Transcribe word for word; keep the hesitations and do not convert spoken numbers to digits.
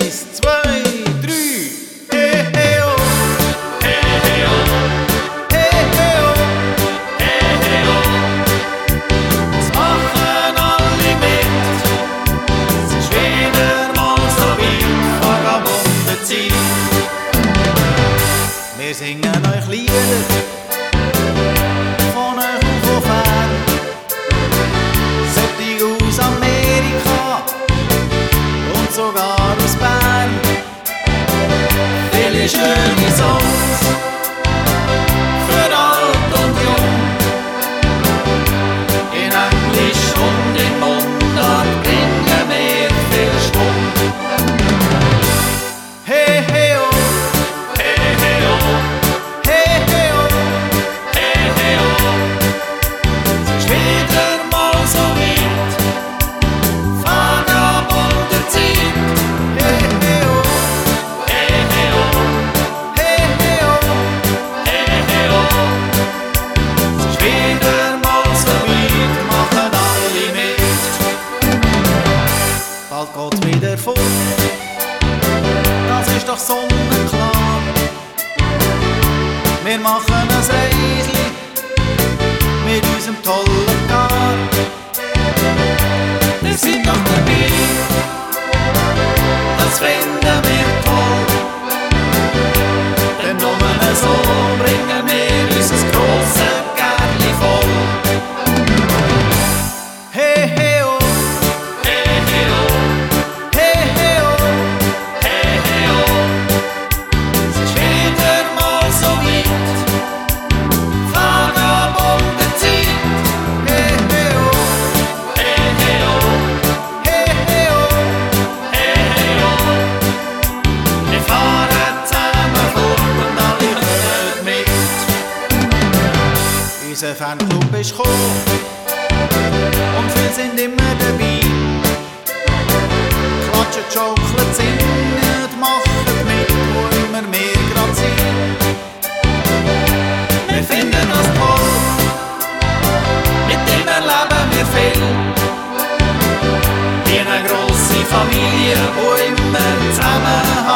Eins, zwei, drei. Hey, hey, oh. Hey, hey, oh. Hey, hey, oh. Hey, hey, oh. Es machen alle mit. Es ist wieder mal so weit, Vagabundenzeit. Wir singen euch Lieder von euch auf fern. Sollte aus Amerika und sogar aus Bern. Viele schöne Songs für alt und jung. In Englisch und in Mundart bringen wir viel Schwung. Hey, hey, oh. Hey, hey, oh. Hey, hey, oh. Hey, hey, oh. Es ist wieder mal so weit. Vagabundenzeit. Hey, hey, oh. Hey, hey, oh. Hey, hey, oh. Hey, hey, oh. Es ist wieder mal so weit, machen alle mit. Bald geht's wieder fort. Das ist doch sonnenklar. Wir machen ein Reisli mit unserem tollen Gar. Wir sind doch dabei, das finden wir toll. Denn nur so bringen wir unser grosses Gärtli voll. Hey, hey, oh. Hey, hey, oh. Hey, hey, oh. Hey, hey, oh. Es ist wieder mal so weit. Vagabundenzeit. Hey, hey, oh. Hey, hey, oh. Hey, hey, oh. Hey, hey, oh. Wir fahren zusammen fort und alle kommen mit. Unser Fanclub ist gekommen und wir sind immer dabei. Klatschen, jokeln, singen, machen mit, wo immer wir grad sind. Wir finden das toll, mit dem erleben wir viel. Wie eine grosse Familie, wo immer zusammenhält.